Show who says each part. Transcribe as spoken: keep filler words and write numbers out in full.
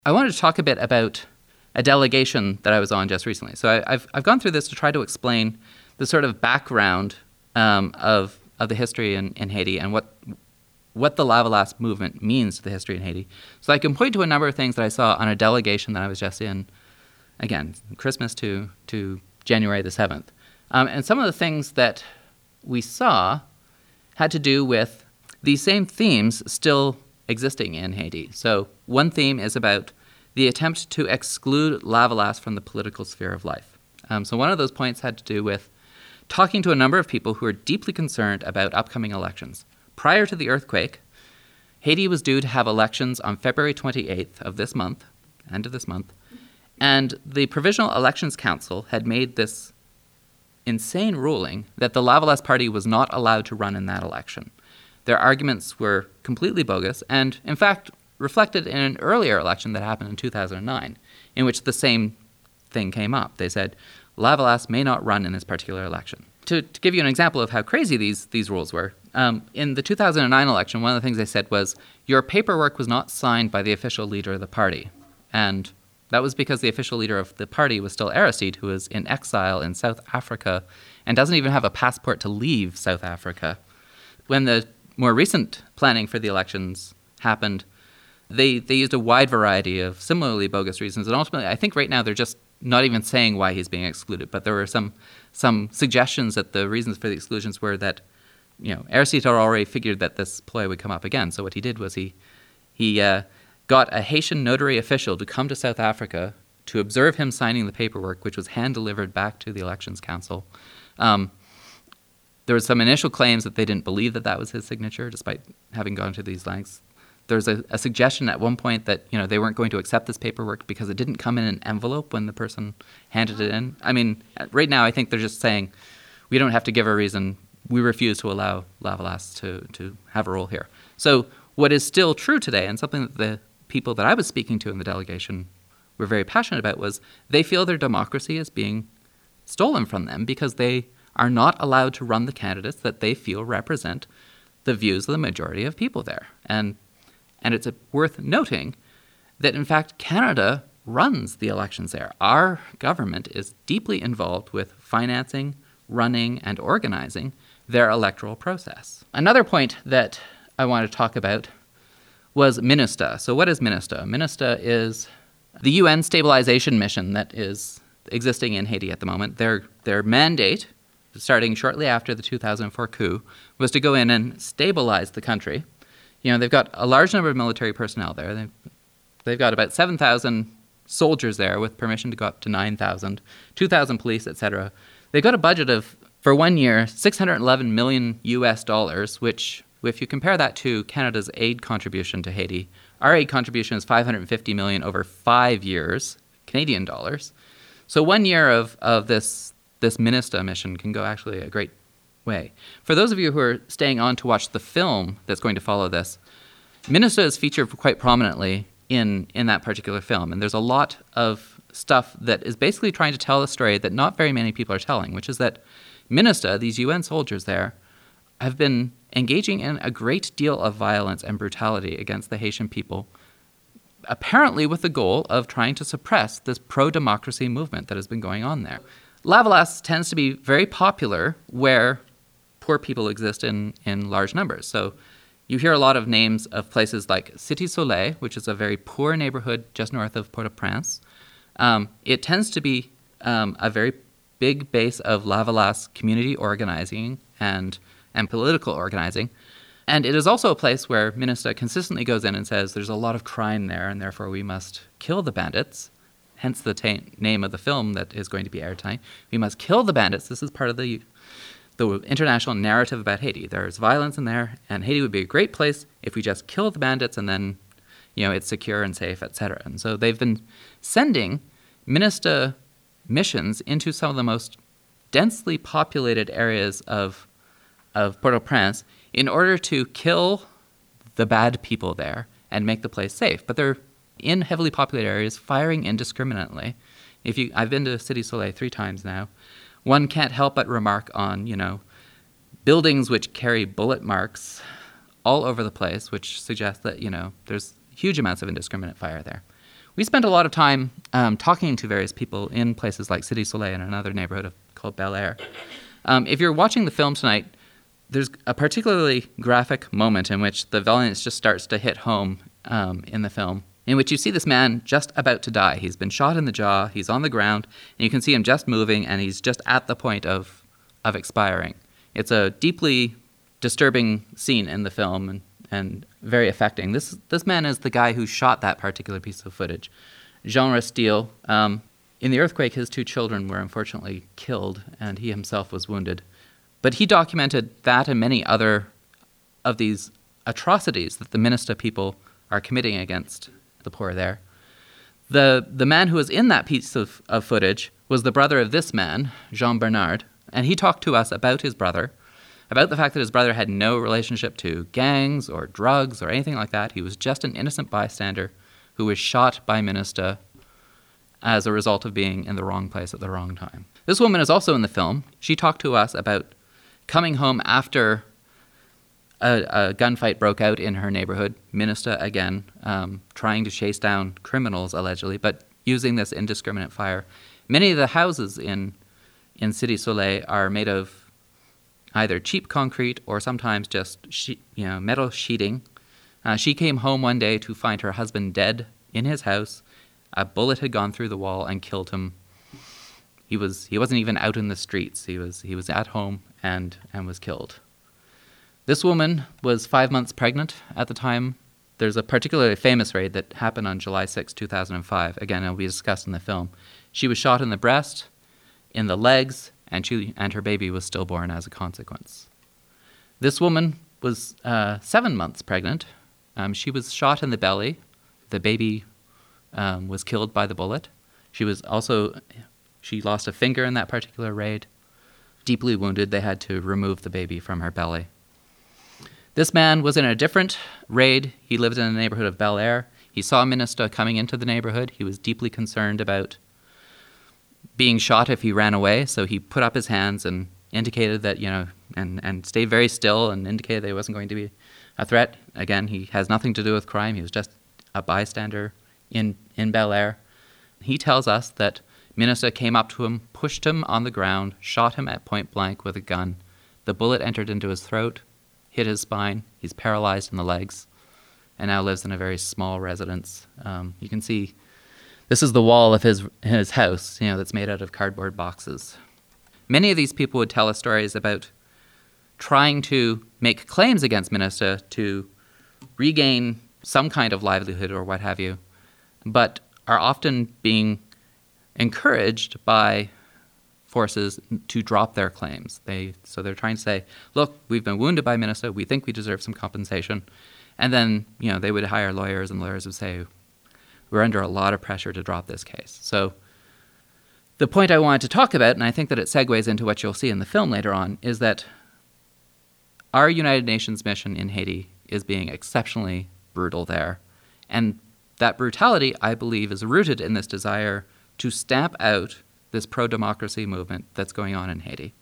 Speaker 1: I wanted to talk a bit about a delegation that I was on just recently. So I, I've I've gone through this to try to explain the sort of background um, of of the history in, in Haiti and what what the Lavalas movement means to the history in Haiti. So I can point to a number of things that I saw on a delegation that I was just in, again, Christmas to to January the seventh. Um, and some of the things that we saw had to do with these same themes still existing in Haiti. So one theme is about the attempt to exclude Lavalas from the political sphere of life. Um, so one of those points had to do with talking to a number of people who are deeply concerned about upcoming elections. Prior to the earthquake, Haiti was due to have elections on February twenty-eighth of this month, end of this month, and the Provisional Elections Council had made this insane ruling that the Lavalas party was not allowed to run in that election. Their arguments were completely bogus and, in fact, reflected in an earlier election that happened in two thousand nine, in which the same thing came up. They said, Lavalas may not run in this particular election. To, to give you an example of how crazy these, these rules were, um, in the two thousand nine election, one of the things they said was, your paperwork was not signed by the official leader of the party. And that was because the official leader of the party was still Aristide, who is in exile in South Africa and doesn't even have a passport to leave South Africa. When the more recent planning for the elections happened, they they used a wide variety of similarly bogus reasons. And ultimately, I think right now they're just not even saying why he's being excluded. But there were some some suggestions that the reasons for the exclusions were that, you know, Aristide had already figured that this ploy would come up again. So what he did was he he uh, got a Haitian notary official to come to South Africa to observe him signing the paperwork, which was hand-delivered back to the Elections Council. Um, there was some initial claims that they didn't believe that that was his signature, despite having gone to these lengths. There was a, a suggestion at one point that, you know, they weren't going to accept this paperwork because it didn't come in an envelope when the person handed it in. I mean, right now I think they're just saying, we don't have to give a reason. We refuse to allow Lavalas to, to have a role here. So what is still true today, and something that the people that I was speaking to in the delegation were very passionate about, was they feel their democracy is being stolen from them because they are not allowed to run the candidates that they feel represent the views of the majority of people there. And and it's worth noting that, in fact, Canada runs the elections there. Our government is deeply involved with financing, running, and organizing their electoral process. Another point that I want to talk about was MINUSTAH. So what is MINUSTAH? MINUSTAH is the U N stabilization mission that is existing in Haiti at the moment. Their their mandate, starting shortly after the two thousand four coup, was to go in and stabilize the country. You know, they've got a large number of military personnel there. They've, they've got about seven thousand soldiers there with permission to go up to nine thousand, two thousand police, et cetera. They've got a budget of, for one year, six hundred eleven million U S dollars, which, if you compare that to Canada's aid contribution to Haiti, our aid contribution is five hundred fifty million dollars over five years, Canadian dollars. So one year of, of this this MINUSTAH mission can go actually a great way. For those of you who are staying on to watch the film that's going to follow this, MINUSTAH is featured quite prominently in, in that particular film. And there's a lot of stuff that is basically trying to tell a story that not very many people are telling, which is that MINUSTAH, these U N soldiers there, have been engaging in a great deal of violence and brutality against the Haitian people, apparently with the goal of trying to suppress this pro-democracy movement that has been going on there. Lavalas tends to be very popular where poor people exist in, in large numbers. So you hear a lot of names of places like Cité Soleil, which is a very poor neighborhood just north of Port-au-Prince. Um, it tends to be um, a very big base of Lavalas community organizing and, and political organizing. And it is also a place where MINUSTAH consistently goes in and says there's a lot of crime there and therefore we must kill the bandits. Hence the ta- name of the film that is going to be aired tonight. We must kill the bandits. This is part of the the international narrative about Haiti. There's violence in there, and Haiti would be a great place if we just kill the bandits and then, you know, it's secure and safe, et cetera. And so they've been sending MINUSTAH missions into some of the most densely populated areas of of Port-au-Prince in order to kill the bad people there and make the place safe. But they're in heavily populated areas, firing indiscriminately. If you, I've been to Cité Soleil three times now. One can't help but remark on, you know, buildings which carry bullet marks all over the place, which suggests that, you know, there's huge amounts of indiscriminate fire there. We spent a lot of time um, talking to various people in places like Cité Soleil and another neighborhood of, called Bel Air. Um, if you're watching the film tonight, there's a particularly graphic moment in which the violence just starts to hit home um, in the film, in which you see this man just about to die. He's been shot in the jaw, he's on the ground, and you can see him just moving, and he's just at the point of, of expiring. It's a deeply disturbing scene in the film, and, and very affecting. This this man is the guy who shot that particular piece of footage. Jean Restil. Um, in the earthquake, his two children were unfortunately killed, and he himself was wounded. But he documented that and many other of these atrocities that the Minnesota people are committing against the poor there. The the man who was in that piece of, of footage was the brother of this man, Jean Bernard, and he talked to us about his brother, about the fact that his brother had no relationship to gangs or drugs or anything like that. He was just an innocent bystander who was shot by Minnesota as a result of being in the wrong place at the wrong time. This woman is also in the film. She talked to us about coming home after a, a gunfight broke out in her neighborhood, Minnesota again, um, trying to chase down criminals, allegedly, but using this indiscriminate fire. Many of the houses in, in Cité Soleil are made of either cheap concrete or sometimes just she, you know, metal sheeting. Uh, she came home one day to find her husband dead in his house. A bullet had gone through the wall and killed him. He was he wasn't even out in the streets. He was he was at home and and was killed. This woman was five months pregnant at the time. There's a particularly famous raid that happened on July sixth, two thousand five. Again, it'll be discussed in the film. She was shot in the breast, in the legs, and she and her baby was stillborn as a consequence. This woman was uh, seven months pregnant. Um, she was shot in the belly. The baby um, was killed by the bullet. She was also, she lost a finger in that particular raid. Deeply wounded, they had to remove the baby from her belly. This man was in a different raid. He lived in the neighborhood of Bel Air. He saw Minnesota coming into the neighborhood. He was deeply concerned about being shot if he ran away, so he put up his hands and indicated that, you know, and, and stayed very still and indicated that he wasn't going to be a threat. Again, he has nothing to do with crime. He was just a bystander in, in Bel Air. He tells us that Minnesota came up to him, pushed him on the ground, shot him at point blank with a gun. The bullet entered into his throat, hit his spine. He's paralyzed in the legs and now lives in a very small residence. Um, you can see this is the wall of his his house, you know, that's made out of cardboard boxes. Many of these people would tell us stories about trying to make claims against Minnesota to regain some kind of livelihood or what have you, but are often being encouraged by forces to drop their claims. They so they're trying to say, look, we've been wounded by Minnesota, we think we deserve some compensation. And then, you know, they would hire lawyers, and lawyers would say, we're under a lot of pressure to drop this case. So the point I wanted to talk about, and I think that it segues into what you'll see in the film later on, is that our United Nations mission in Haiti is being exceptionally brutal there. And that brutality, I believe, is rooted in this desire to stamp out this pro-democracy movement that's going on in Haiti.